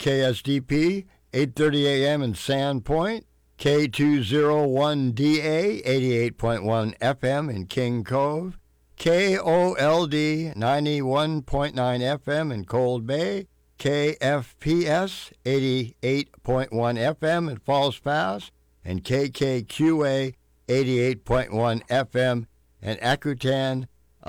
KSDP, 8:30 a.m. in Sandpoint, K201DA, 88.1 FM in King Cove, KOLD, 91.9 FM in Cold Bay, KFPS, 88.1 FM in Falls Pass, and KKQA, 88.1 FM in Akutan,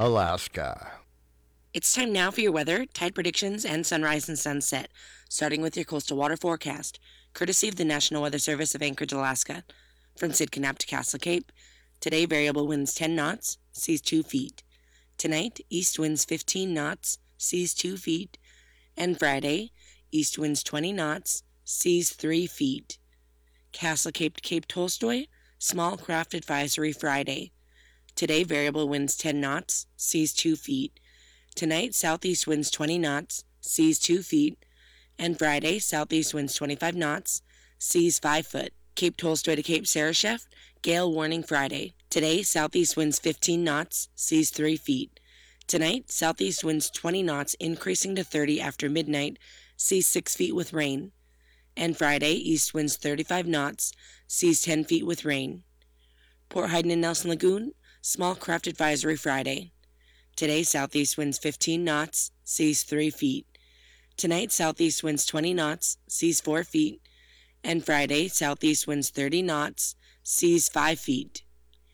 Alaska. It's time now for your weather, tide predictions, and sunrise and sunset, starting with your coastal water forecast, courtesy of the National Weather Service of Anchorage, Alaska. From Sidcup to Castle Cape, today variable winds 10 knots, seas 2 feet. Tonight, east winds 15 knots, seas 2 feet. And Friday, east winds 20 knots, seas 3 feet. Castle Cape to Cape Tolstoy, small craft advisory Friday. Today, variable winds 10 knots, seas 2 feet. Tonight, southeast winds 20 knots, seas 2 feet. And Friday, southeast winds 25 knots, seas 5 foot. Cape Tolstoy to Cape Sarashef, gale warning Friday. Today, southeast winds 15 knots, seas 3 feet. Tonight, southeast winds 20 knots, increasing to 30 after midnight, seas 6 feet with rain. And Friday, east winds 35 knots, seas 10 feet with rain. Port Heiden and Nelson Lagoon, small craft advisory Friday. Today, southeast winds 15 knots, seas 3 feet. Tonight, southeast winds 20 knots, seas 4 feet. And Friday, southeast winds 30 knots, seas 5 feet.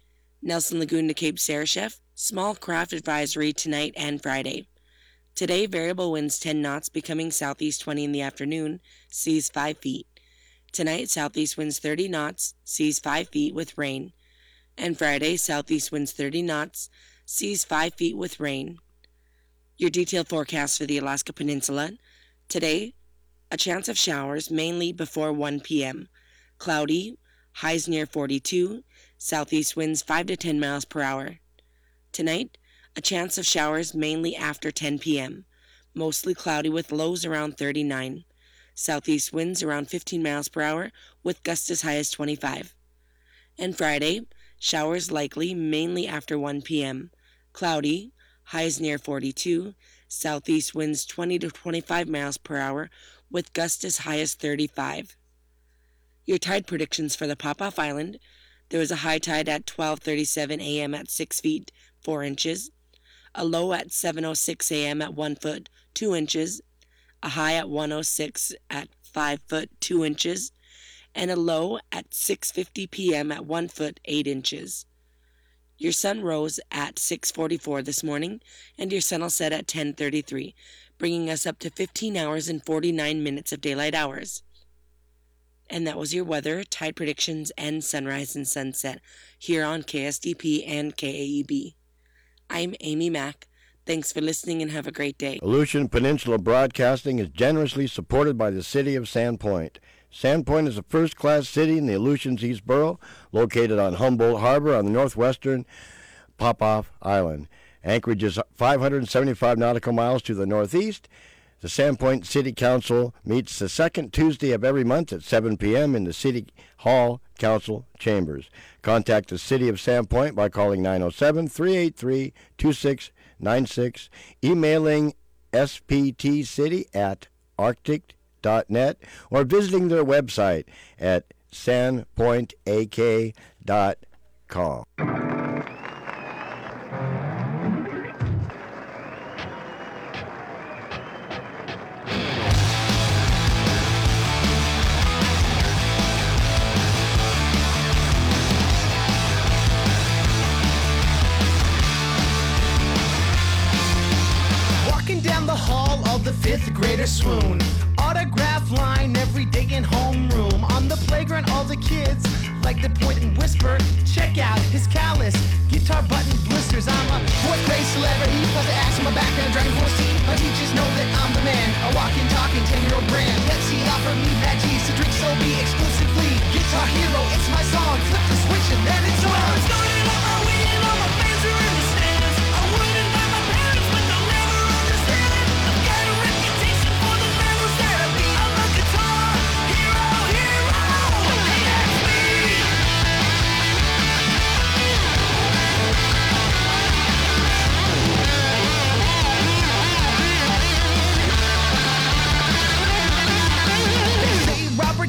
Nelson Lagoon to Cape Sarashef, small craft advisory tonight and Friday. Today, variable winds 10 knots, becoming southeast 20 in the afternoon, seas 5 feet. Tonight, southeast winds 30 knots, seas 5 feet with rain. And Friday, southeast winds 30 knots, seas 5 feet with rain. Your detailed forecast for the Alaska Peninsula. Today, a chance of showers, mainly before 1 p.m. Cloudy, highs near 42, southeast winds 5 to 10 miles per hour. Tonight, a chance of showers, mainly after 10 p.m. Mostly cloudy with lows around 39. Southeast winds around 15 miles per hour with gusts as high as 25. And Friday, showers likely, mainly after 1 p.m. Cloudy, highs near 42, southeast winds 20 to 25 miles per hour with gusts as high as 35. Your tide predictions for the Pop-Off Island. There was a high tide at 12:37 a.m. at 6 feet 4 inches, a low at 7:06 a.m. at 1 foot 2 inches, a high at 1:06 at 5 foot 2 inches, and a low at 6:50 p.m. at 1 foot 8 inches. Your sun rose at 6:44 this morning, and your sun will set at 10:33, bringing us up to 15 hours and 49 minutes of daylight hours. And that was your weather, tide predictions, and sunrise and sunset here on KSDP and KAEB. I'm Amy Mack. Thanks for listening and have a great day. Aleutian Peninsula Broadcasting is generously supported by the city of Sandpoint. Sandpoint is a first-class city in the Aleutians East Borough, located on Humboldt Harbor on the northwestern Pop-Off Island. Anchorage is 575 nautical miles to the northeast. The Sandpoint City Council meets the second Tuesday of every month at 7 p.m. in the City Hall Council Chambers. Contact the City of Sandpoint by calling 907-383-2696, emailing sptcity@arctic.net, or visiting their website at sandpointak.com. Down the hall of the fifth grader swoon. Autograph line every day in homeroom. On the playground all the kids like to point and whisper, check out his callus, guitar button blisters. I'm a fourth grade celebrity, plus I ask my background driving 14. My teachers know that I'm the man, a walking, talking 10-year-old brand. Pepsi offered me veggies to drink Sobe exclusively. Guitar Hero, it's my song, flip the switch and then it's on. Started on my wheel, all my fans are in the stands. I wouldn't buy my parents, but they'll never understand it. I've got a reputation for the levels that I beat. I'm a guitar hero, they ask me.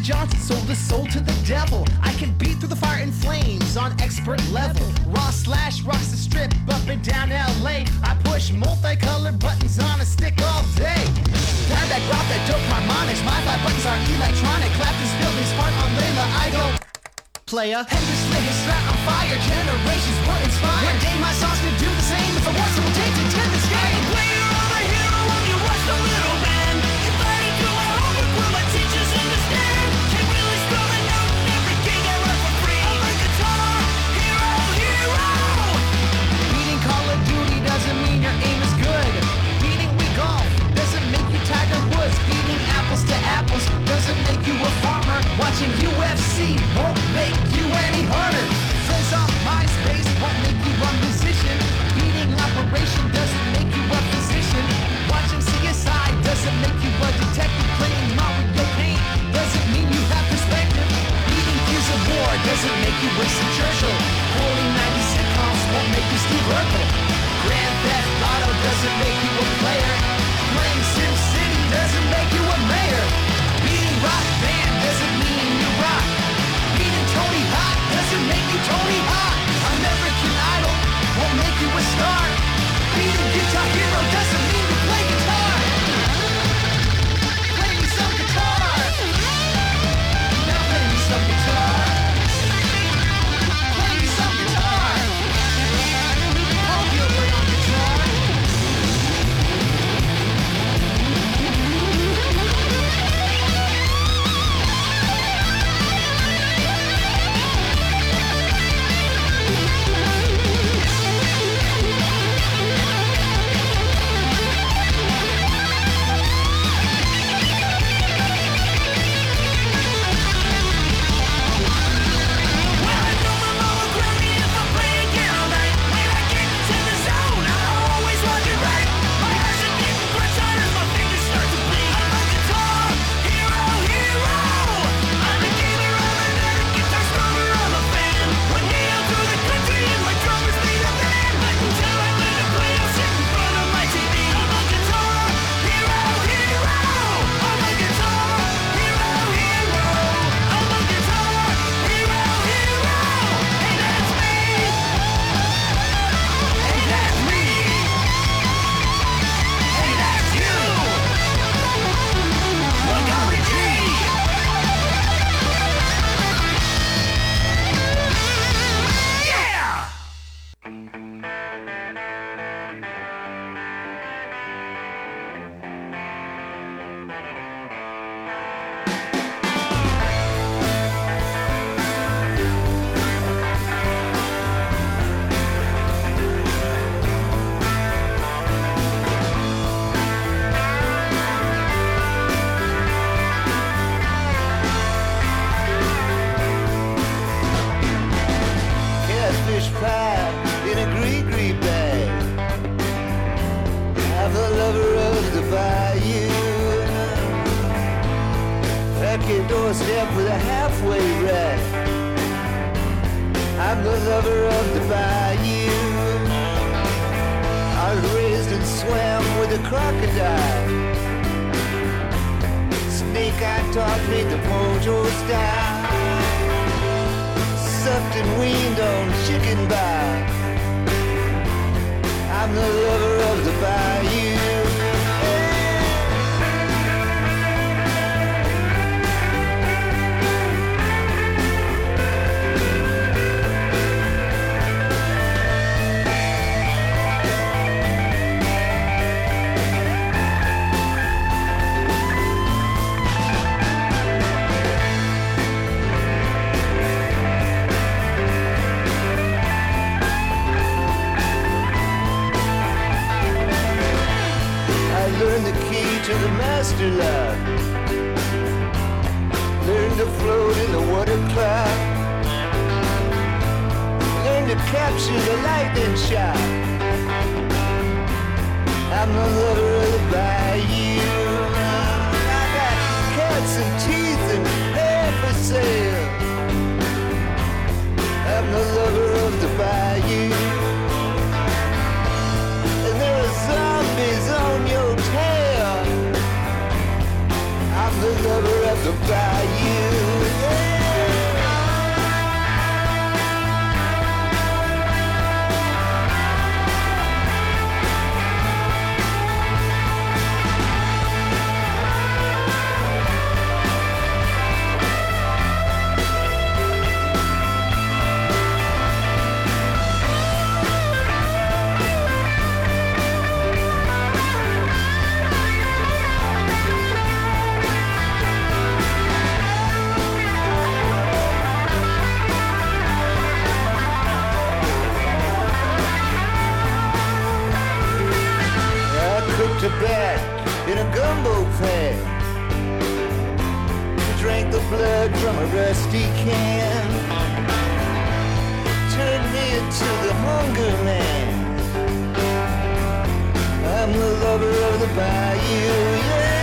Johnson sold his soul to the devil. I can beat through the fire and flames on expert level. Raw slash rocks the strip up and down LA. I push multicolored buttons on a stick all day. Grab that grab that dope harmonics. My 5 buttons are electronic. Clapton's building smart on Layla. I don't play a Hendrix lit his strat on fire. Generations were inspired. One day my songs could do the same. If I was to take it to the sky. I'm a player, I'm a hero. When you watch the little man. Invited to our homework where my teachers understand. Can't really spell a note in every gig I write for free. I'm a guitar hero, hero. Beating Call of Duty doesn't mean your aim is good. Beating Wii golf doesn't make you Tiger Woods. Beating apples to apples doesn't make you a farmer. Watching UFC won't make you any harder. Friends on MySpace won't make you a musician. Beating Operation doesn't make you a physician. Watching CSI doesn't make you a detective. Playing Mario Paint doesn't mean you have perspective. Beating Gears of War doesn't make you Winston Churchill. Quoting 90 sitcoms won't make you Steve Urkel. Grand Theft Auto doesn't make you a player. Playing Sim City doesn't make you a mayor. Beating Rock Band doesn't mean you rock. Beating Tony Hawk doesn't make you Tony Hawk. American Idol won't make you a star. Beating Guitar Hero doesn't mean you play guitar. Play me some guitar. Now play me some guitar. Play me some guitar. Hope you'll play on guitar. Catfish pie in a green bag. I'm the lover of the bayou. At your doorstep with a halfway rack. I'm the lover of the bayou. I was raised and swam with a crocodile. Snake-eye taught me the mojo style. Sucked and weaned on chicken bar. I'm the lover of the bayou. Learn the key to the master lock. Learn to float in the water cloud. Learn to capture the lightning shot. I'm the lover of the bayou. I got cats and teeth and hair for sale. I'm the lover of the bayou. And there are zombies on your tail. I'm the lover of the bayou. Yeah. To bed in a gumbo pan, drank the blood from a rusty can, turned me into the hunger man. I'm the lover of the bayou, yeah.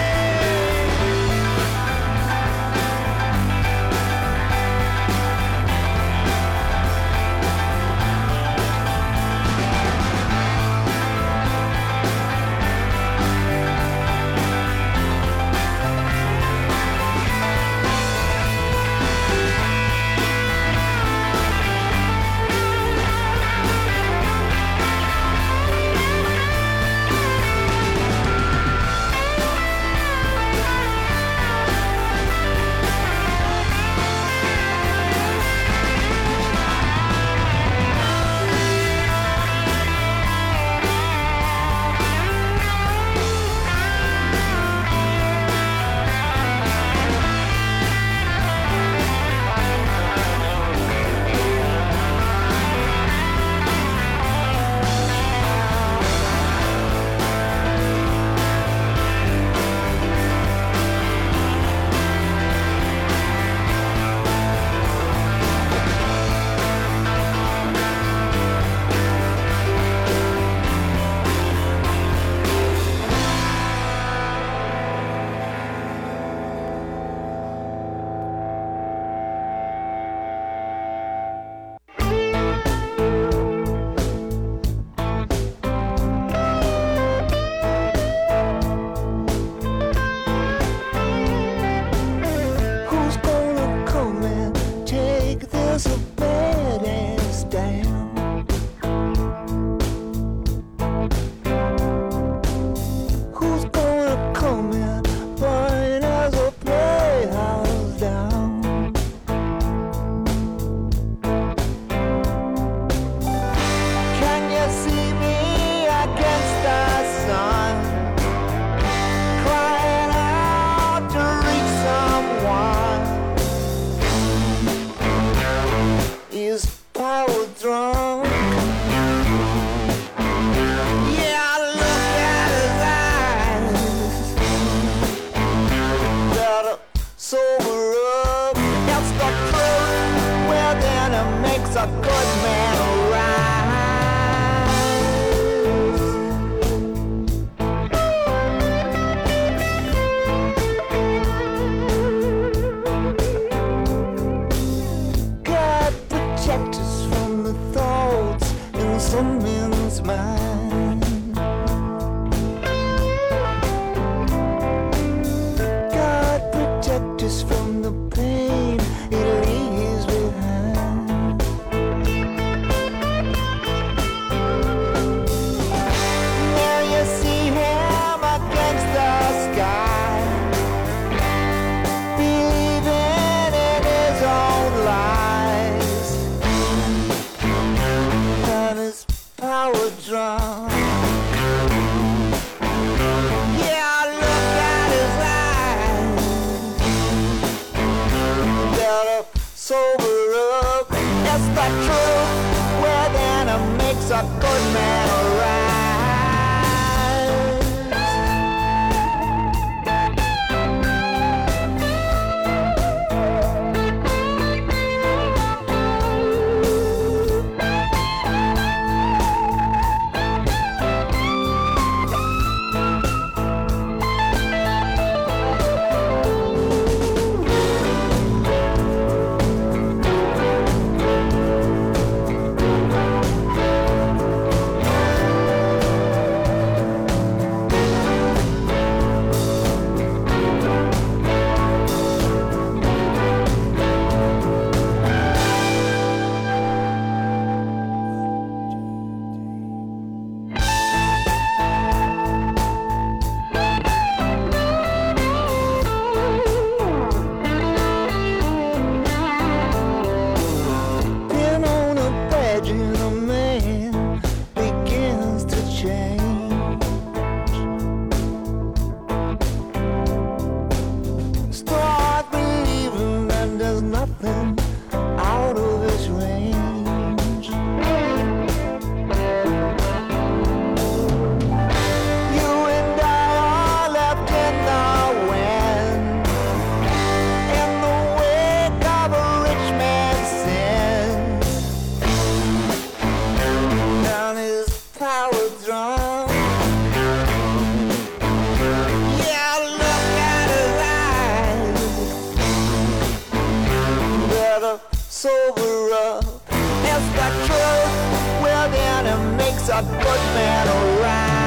got truth, well then it makes a good man alright.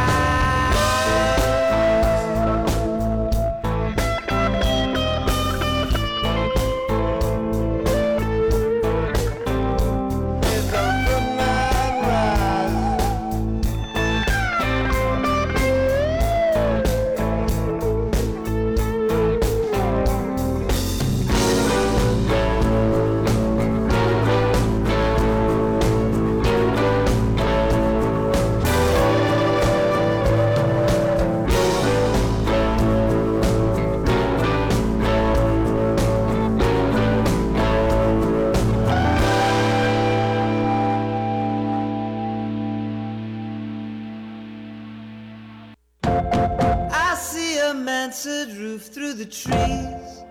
I see a mansard roof through the trees.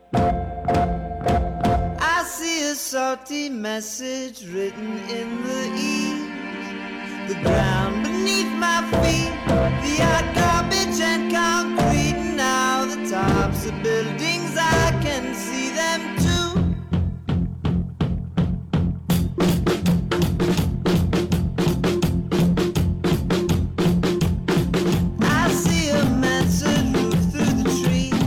I see a salty message written in the eaves. The ground beneath my feet, the hot garbage and concrete. Now the tops of buildings, I can see them too. I see a mansard roof through the trees.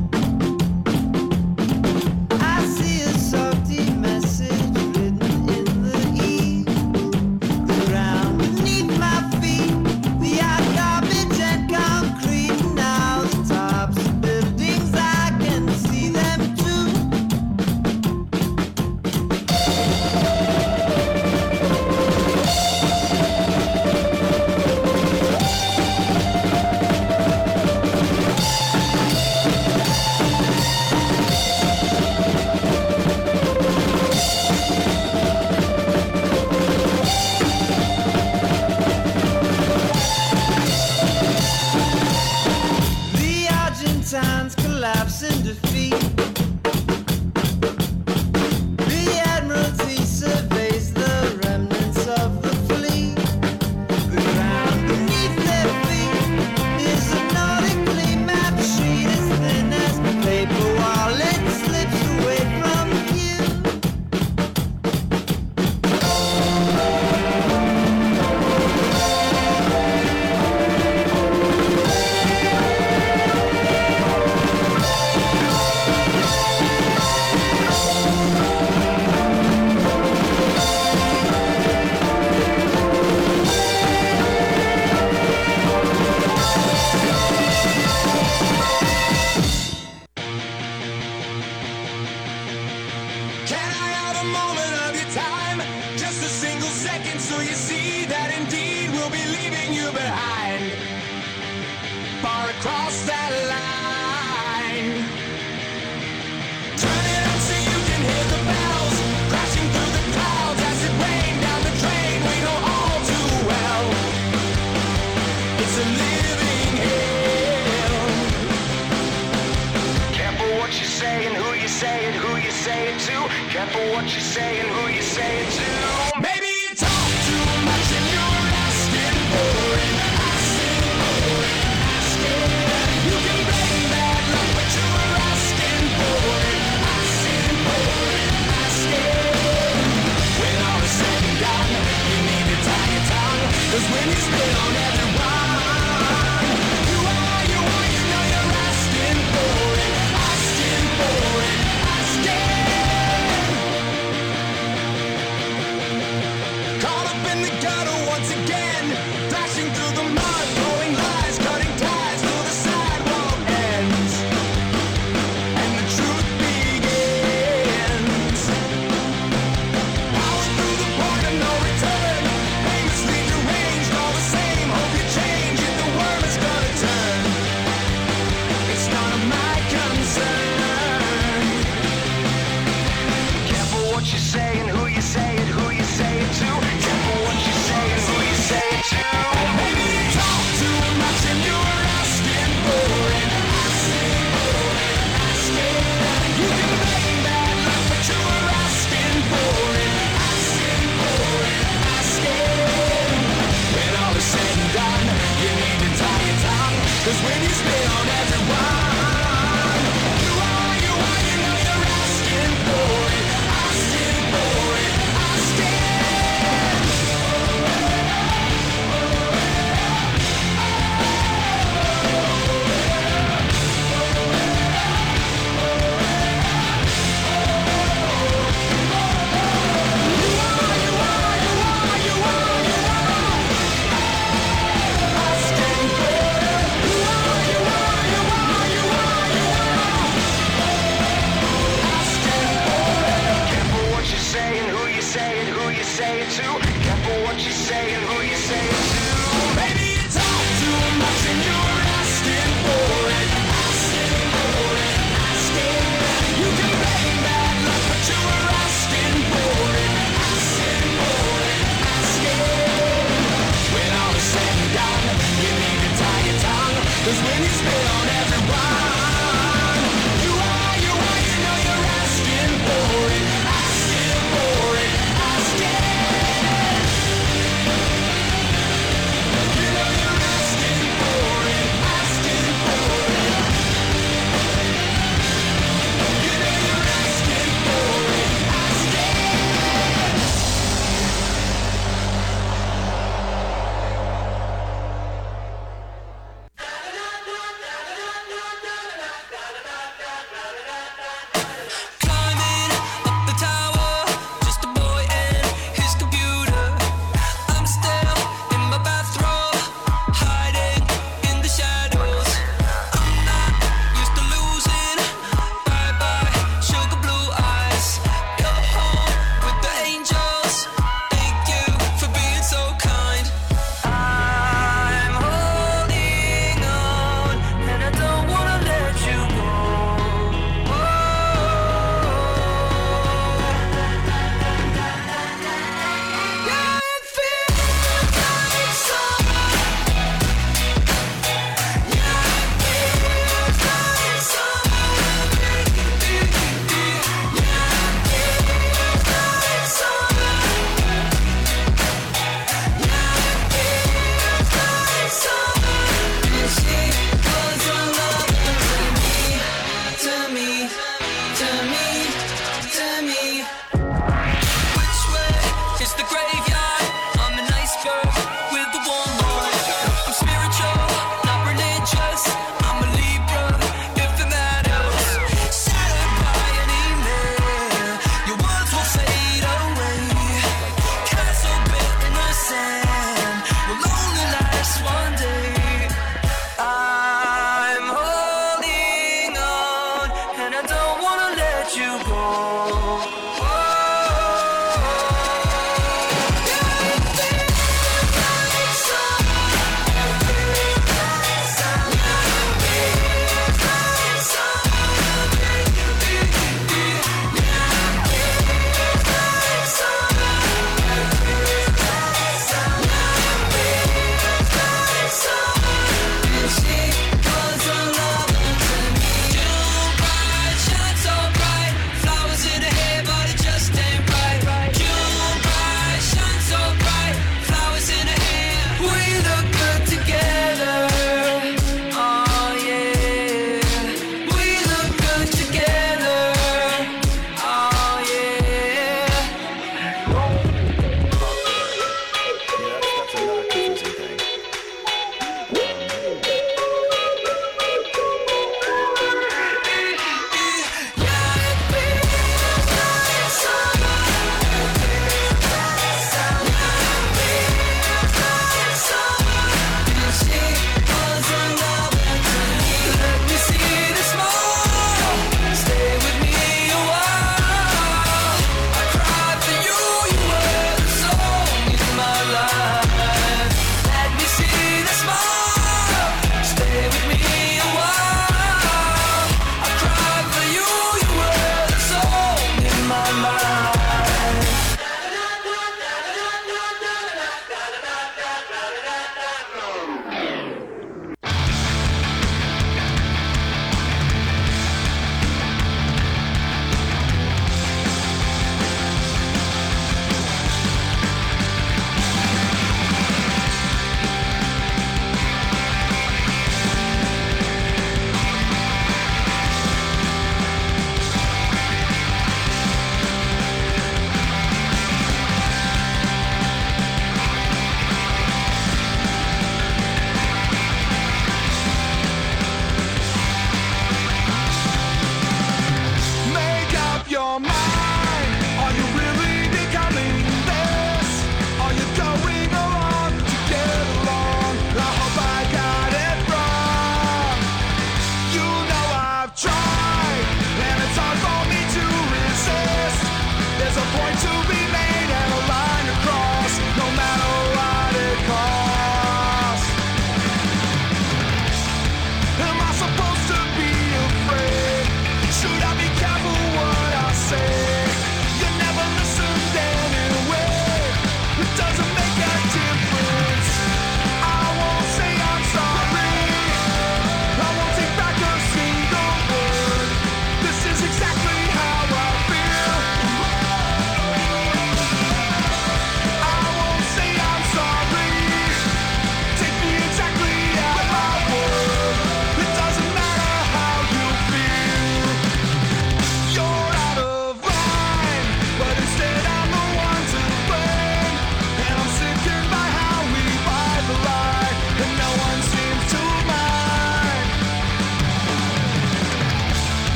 I see a salty message written in the eaves. The ground beneath my feet, the hot garbage and concrete. Now the tops of buildings, I can see them too. The Argentines collapse in defeat. The Admiralty surveys the remnants of the fleet. The ground beneath their feet is a nautically mapped sheet as thin as paper while it slips away from view. Can I have a moment of your time? Just a single second so you see that indeed we'll be leaving you behind. Far across that line. Turn it up so you can hear the bells crashing through the clouds as it rained down the drain. We know all too well. It's a living hell. Careful what you say and who you say it, who you say it to. Careful what you say and who you say it to. Maybe you talk too much and you're asking for it. Asking for it. Asking. You can blame bad luck, but you're asking for it. Asking for it. Asking. When all is said and done, you need to tie your tongue. 'Cause when you spit on everyone, you know you're asking for it. Asking for it. Asking.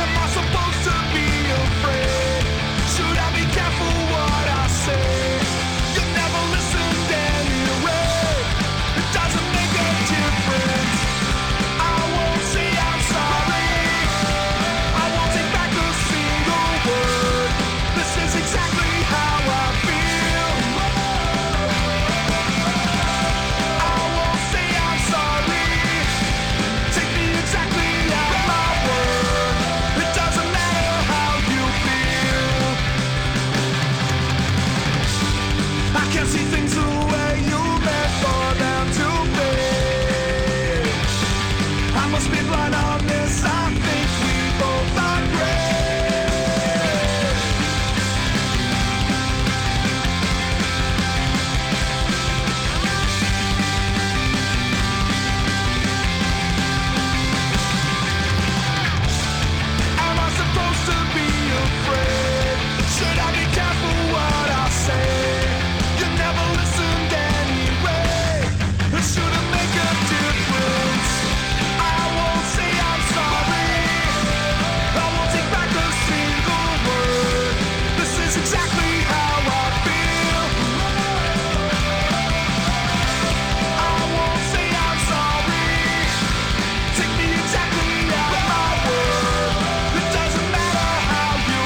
Am I supposed to be afraid? Should I be careful what I say? You never listened anyway. It doesn't make a difference. I won't say I'm sorry. I won't take back a single word. This is exactly how I feel. I won't say I'm sorry. Take me exactly at my word. It doesn't matter how you feel. I can't see things the way you meant for them to be. I must be blind on this. I think we both agree. Am I supposed to be afraid? Should I be careful what I say? You never listened anyway. It shouldn't make a difference. I won't say I'm sorry. I won't take back a single word. This is exactly how I feel. I won't say I'm sorry. Take me exactly at my word. It doesn't matter how you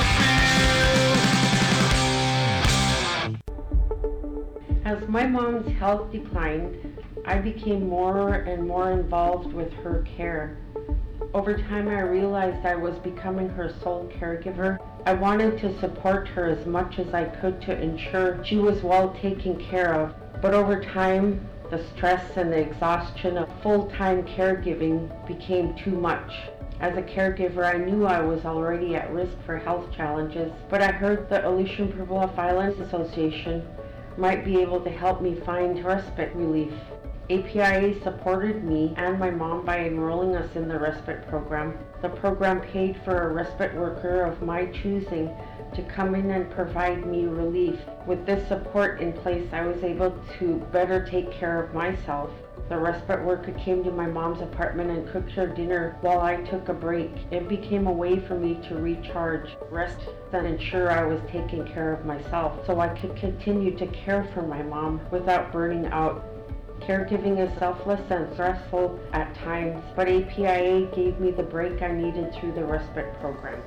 feel. As my mom's health declined, I became more and more involved with her care. Over time, I realized I was becoming her sole caregiver. I wanted to support her as much as I could to ensure she was well taken care of. But over time, the stress and the exhaustion of full-time caregiving became too much. As a caregiver, I knew I was already at risk for health challenges, but I heard the Aleutian Pribilof Islands Association might be able to help me find respite relief. APIA supported me and my mom by enrolling us in the respite program. The program paid for a respite worker of my choosing to come in and provide me relief. With this support in place, I was able to better take care of myself. The respite worker came to my mom's apartment and cooked her dinner while I took a break. It became a way for me to recharge, rest, and ensure I was taking care of myself so I could continue to care for my mom without burning out. Caregiving is selfless and stressful at times, but APIA gave me the break I needed through the respite program.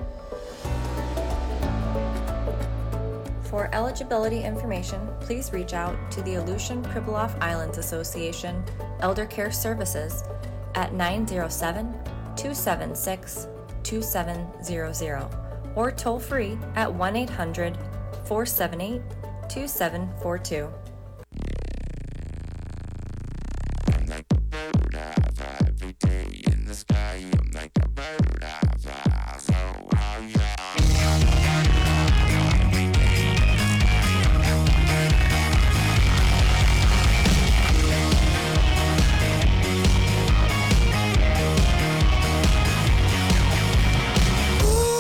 For eligibility information, please reach out to the Aleutian Pribilof Islands Association Elder Care Services at 907-276-2700 or toll free at 1-800-478-2742.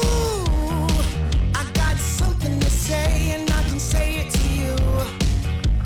Ooh, I got something to say and I can say it to you.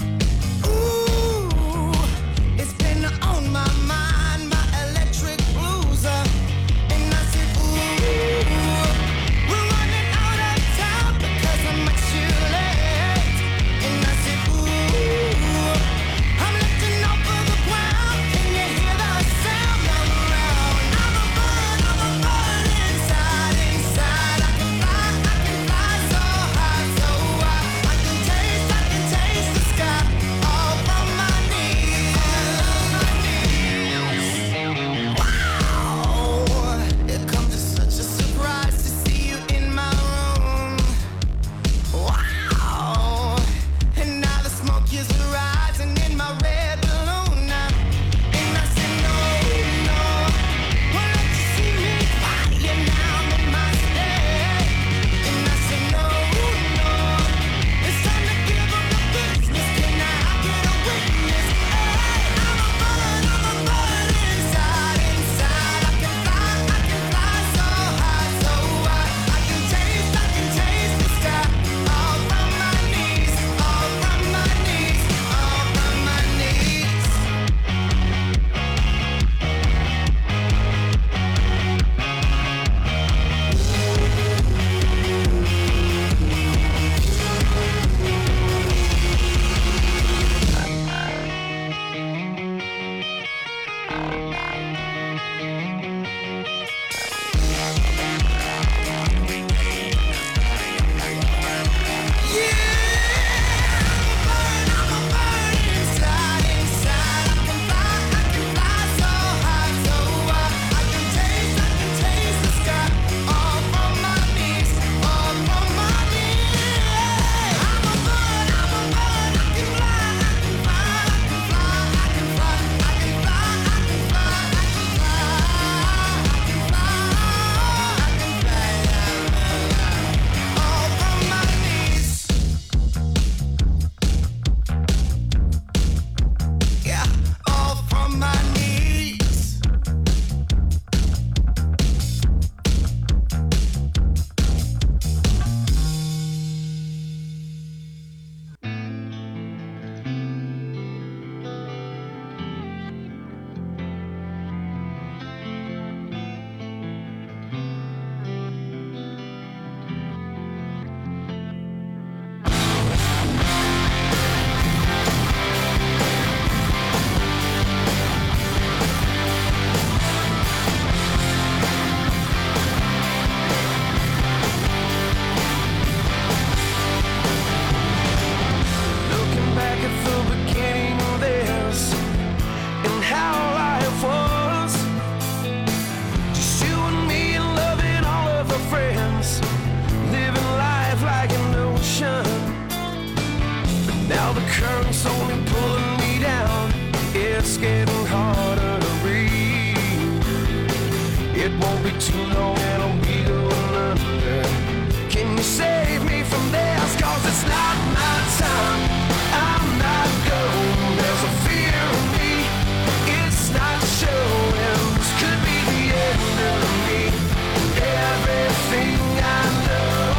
be too long and I'll be going under. Can you save me from this? 'Cause it's not my time. I'm not going. There's a fear in me. It's not showing. This could be the end of me. Everything I know.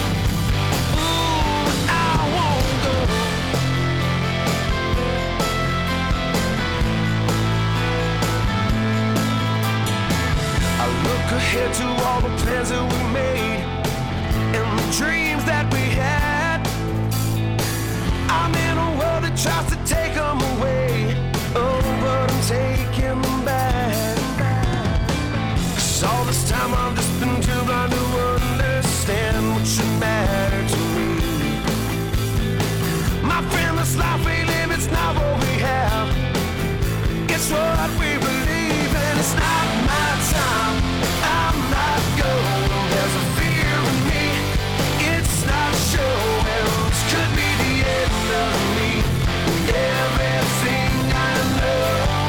Ooh, I won't go. I look ahead to all the plans that we made and the dreams that we had. I'm in a world that tries to take them away. Oh, but I'm taking them back. 'Cause all this time I've just been too blind to understand what should matter to me. My friend, this life we live, it's not what we have. It's what we believe, and it's not my time. I'm not going. There's a fear in me. It's not showing. This could be the end of me. Everything I know,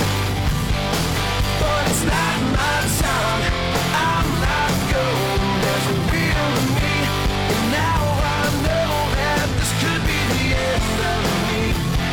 but it's not my time. I'm not going. There's a will in me, and now I know that this could be the end of me.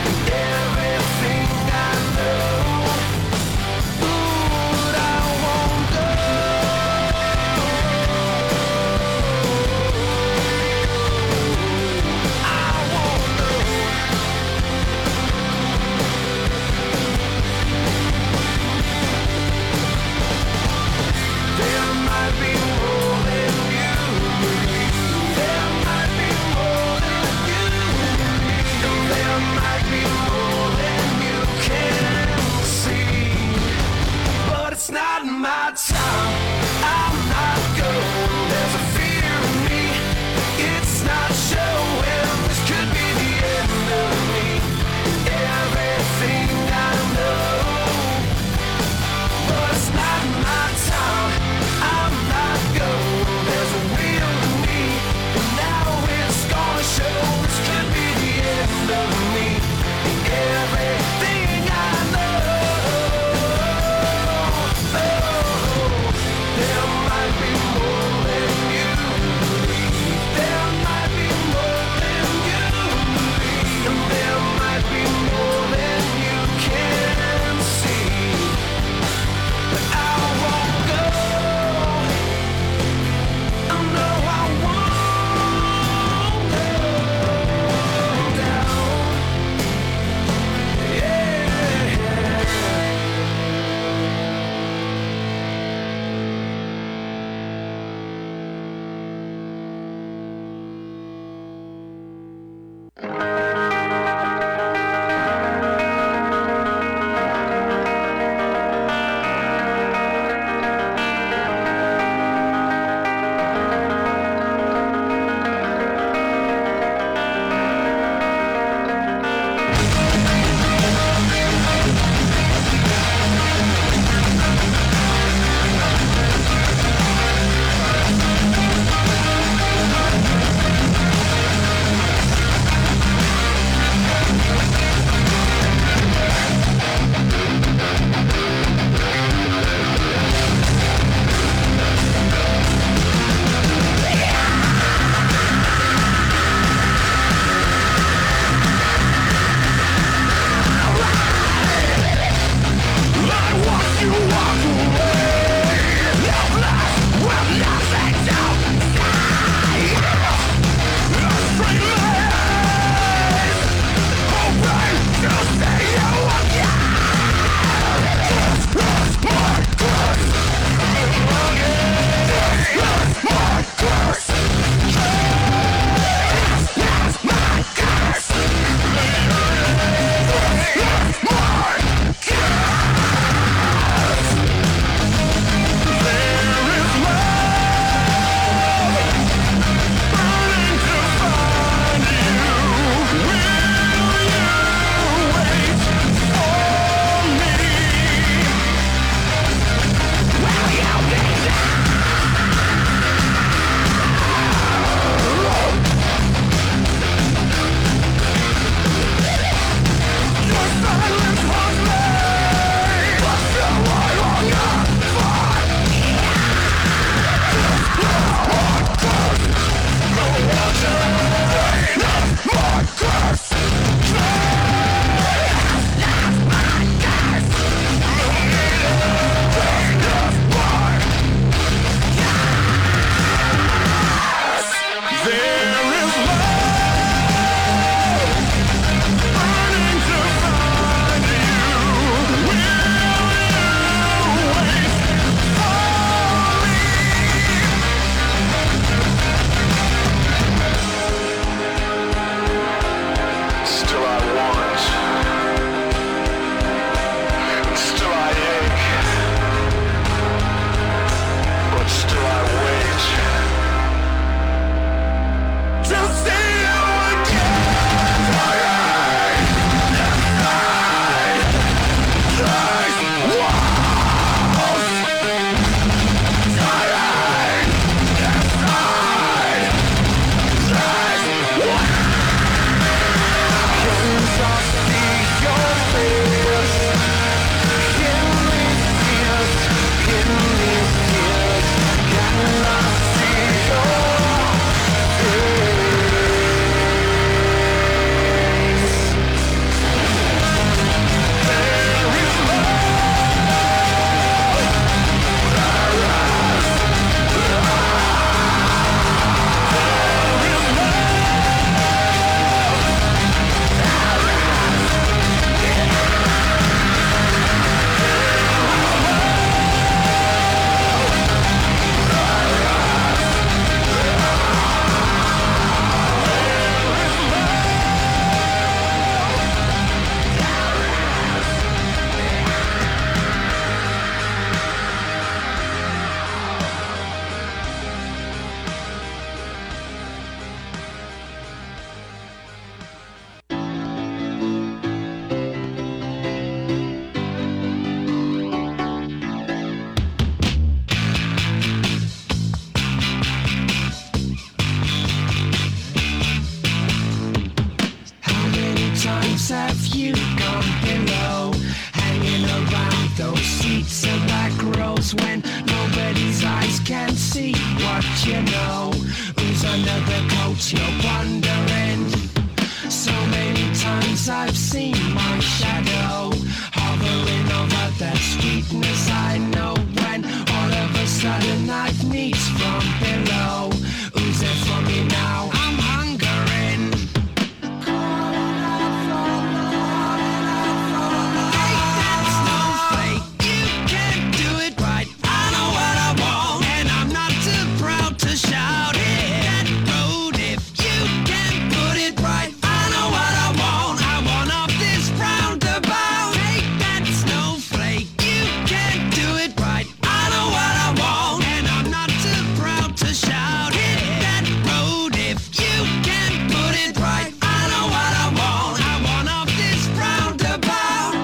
you know who's under the coat, you're wondering. So many times I've seen my shadow hovering over that sweetness I know, when all of a sudden I've needs from below. Who's it for me now? I'm hungering. Calling out for love. Hey, that snowflake, you can't do it right. I know what I want, and I'm not too proud to shout it. That road, if you can't put it right. I know what I want off this roundabout. Hey, that snowflake, you can't do it right. I know what I want, and I'm not too proud to shout it. That road, if you can't put it right. I know what I want off this roundabout.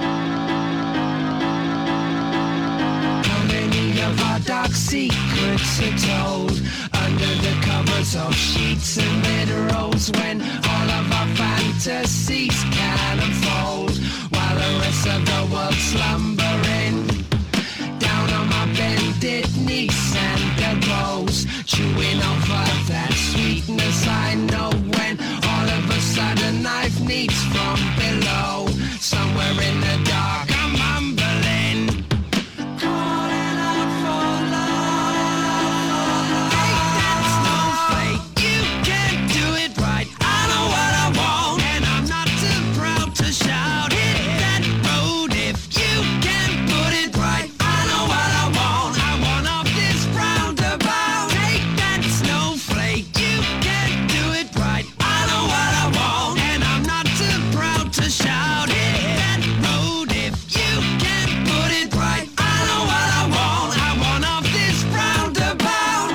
How many of our dark secrets are told under the covers of sheets and bedrolls, when all of our fantasies can unfold while the rest of the world's slumbering? Down on my bended knees and elbows, chewing over that sweetness I know, when all of a sudden I've needs from below. Somewhere in the dark I'm mumbling, calling out for love. Hey, that snowflake, you can't do it right. I know what I want, and I'm not too proud to shout it. That road, if you can't put it right. I know what I want off this roundabout. Take that snowflake, you can't do it right. I know what I want, and I'm not too proud to shout it. That road, if you can't put it right. I know what I want off this roundabout.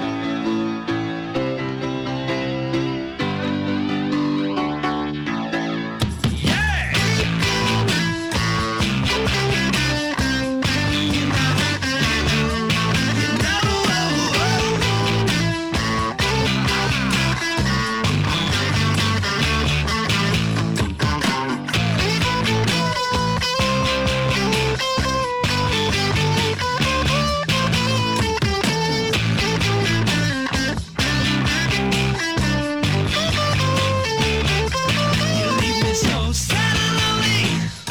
You leave me so sad and lonely.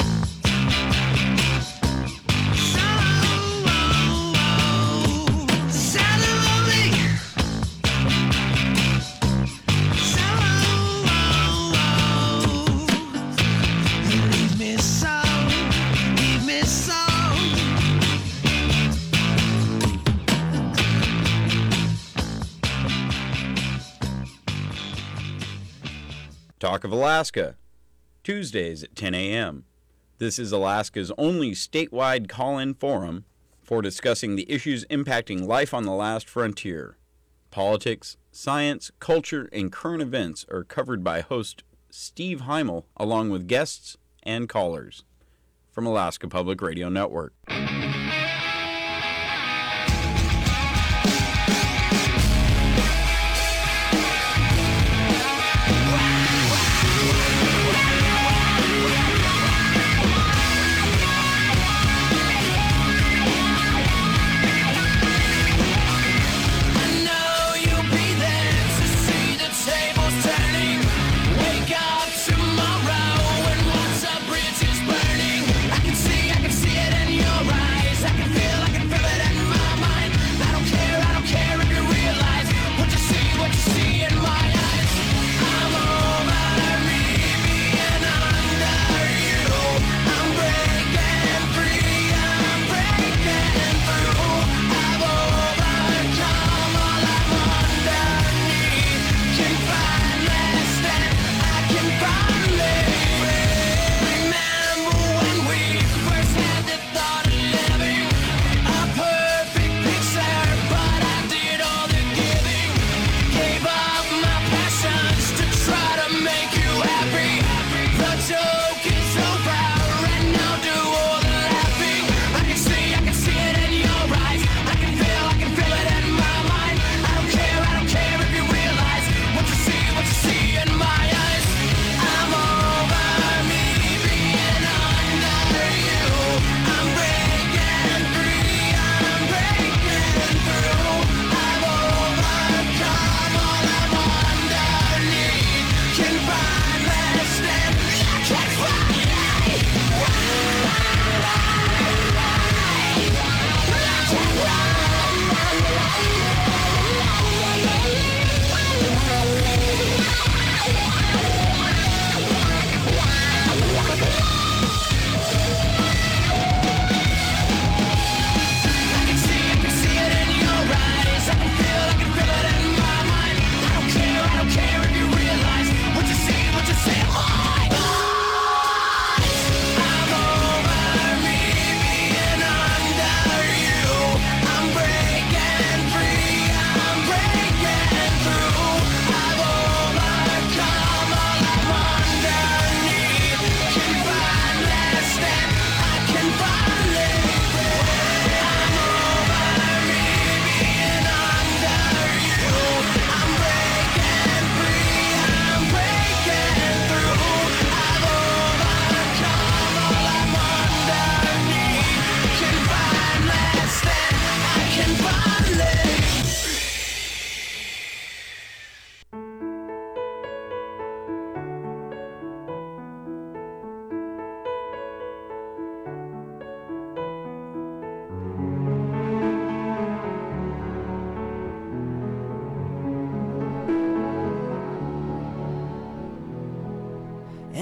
So sad and lonely. So you leave me so. Talk of Alaska, Tuesdays at 10 a.m. This is Alaska's only statewide call-in forum for discussing the issues impacting life on the last frontier. Politics, science, culture, and current events are covered by host Steve Heimel, along with guests and callers. From Alaska Public Radio Network. Tomorrow, and once a bridge is burning, I can see it in your eyes.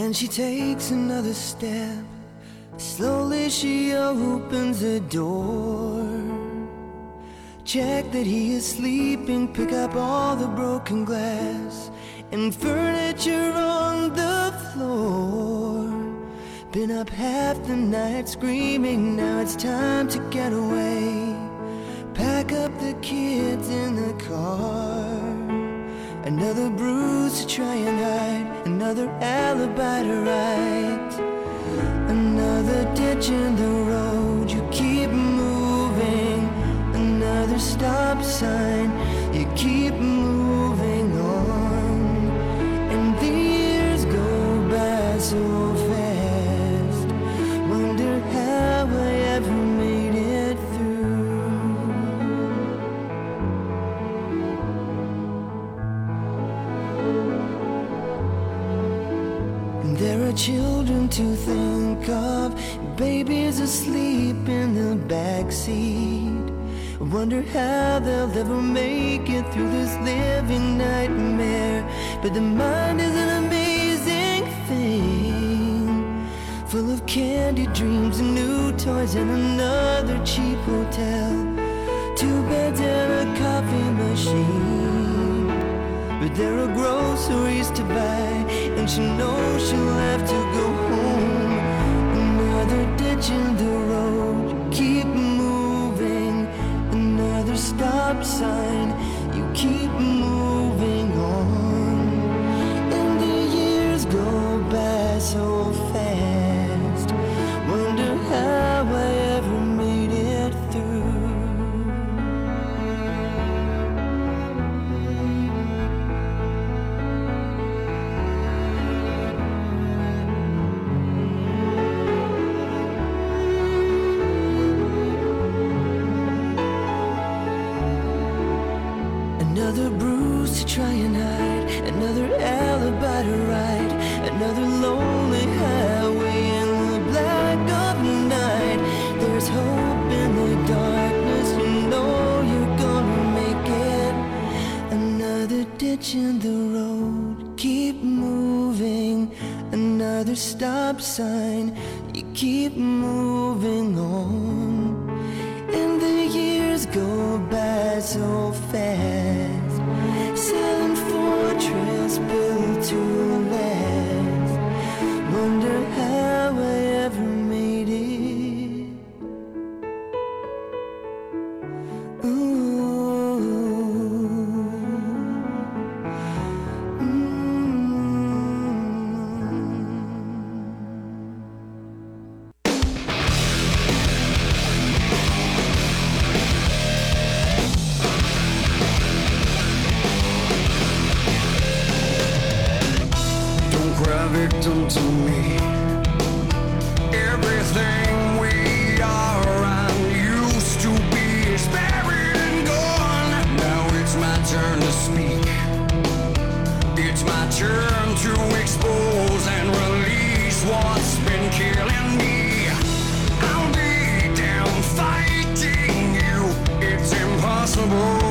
Then she takes another step. Slowly she opens the door. Check that he is sleeping. Pick up all the broken glass and furniture on the floor. Been up half the night screaming. Now it's time to get away. Pack up the kids in the car. Another bruise to try and hide. Another alibi to write. Another ditch in the road. You keep moving. Another stop sign. You keep moving on. And the years go by so fast. Wonder how I ever made it through. And there are children to think of, babies asleep in the backseat. I wonder how they'll ever make it through this living nightmare. But the mind is an amazing thing, full of candy dreams and new toys and another cheap hotel. 2 beds and a coffee machine. But there are groceries to buy, and she knows she'll have to go home. Another ditch in the road. You keep moving. Another stop sign. You keep moving on. And the years go by so fast. Wonder how I ever made it through. Another bruise to try and hide. Another alibi to write. Another lonely highway in the black of night. There's hope in the darkness. You know you're gonna make it. Another ditch in the road. Keep moving. Another stop sign. You keep moving on. And the years go by so fast. Silent fortress built to last. Wonder how I ever made it. Ooh. Victim to me. Everything we are and used to be is buried and gone. Now it's my turn to speak. It's my turn to expose and release what's been killing me. I'll be down fighting you. It's impossible.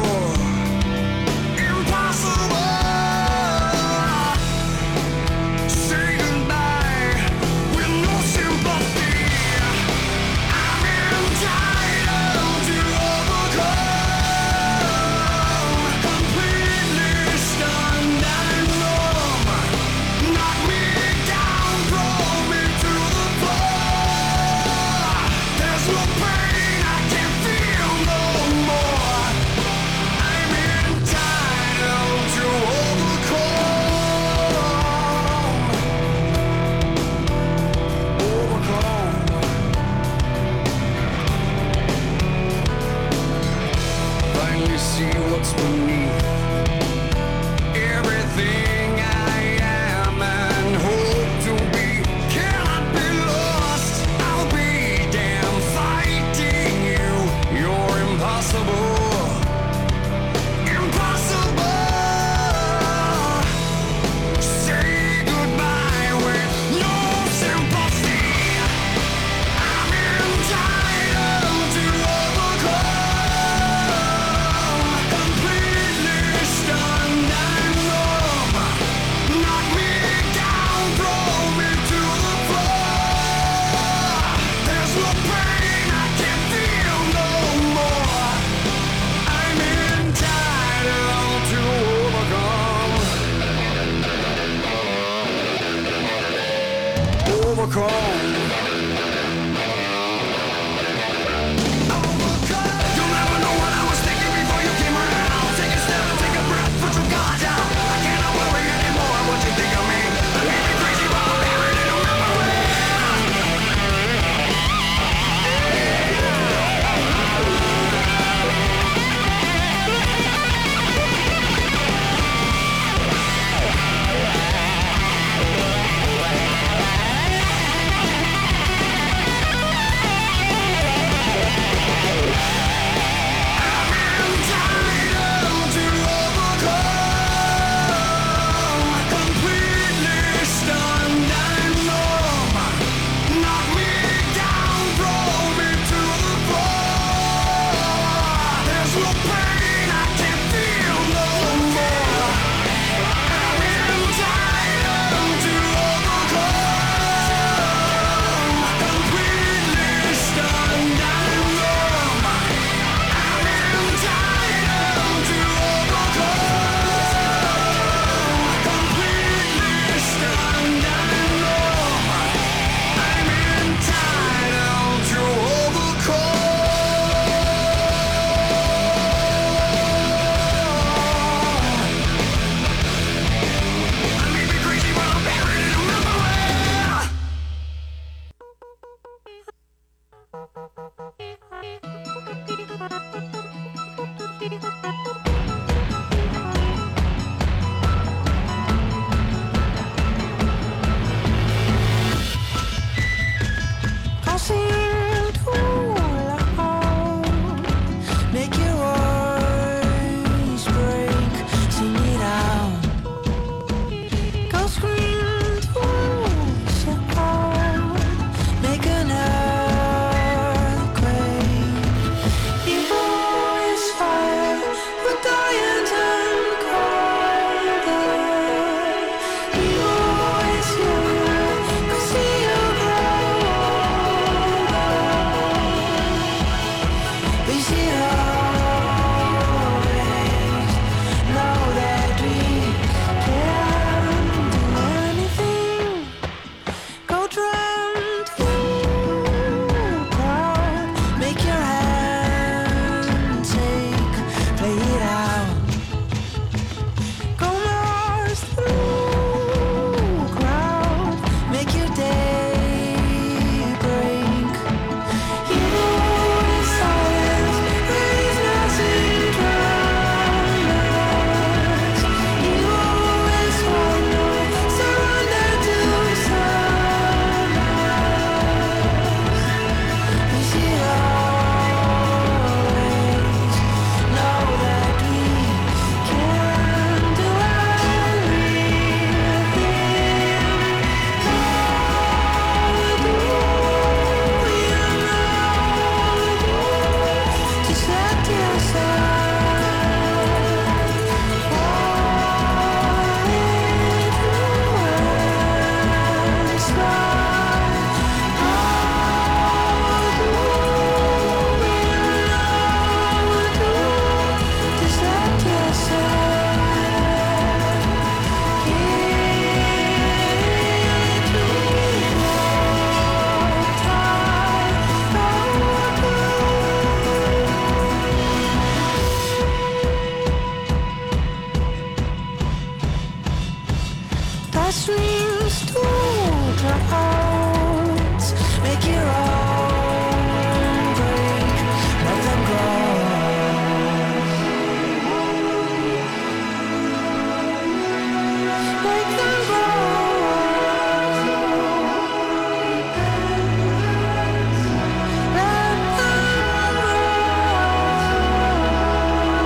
to overcome. You'll never know what I was thinking before you came around. Take a step, take a breath, put your guard down. I cannot worry anymore what you think of me. I may be crazy, but I'm buried in a memory.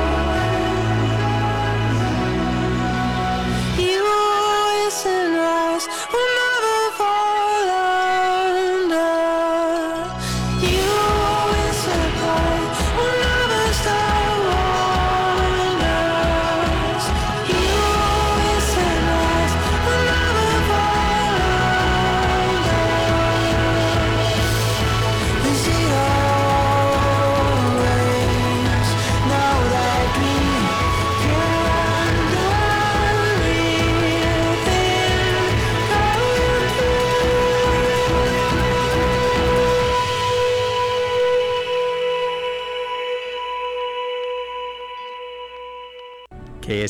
You listen right.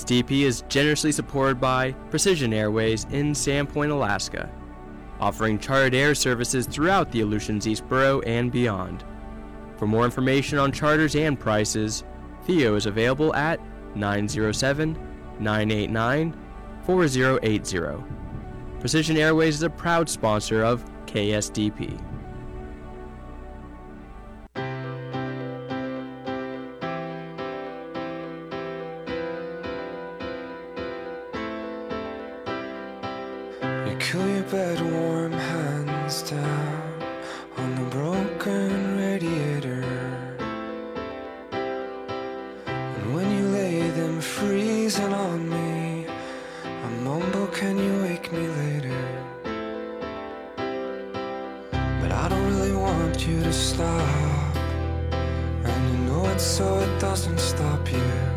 KSDP is generously supported by Precision Airways in Sandpoint, Alaska, offering chartered air services throughout the Aleutians East Borough and beyond. For more information on charters and prices, Theo is available at 907-989-4080. Precision Airways is a proud sponsor of KSDP. You cool your bed warm, hands down on the broken radiator. And when you lay them freezing on me, I mumble, can you wake me later? But I don't really want you to stop, and you know it so it doesn't stop you.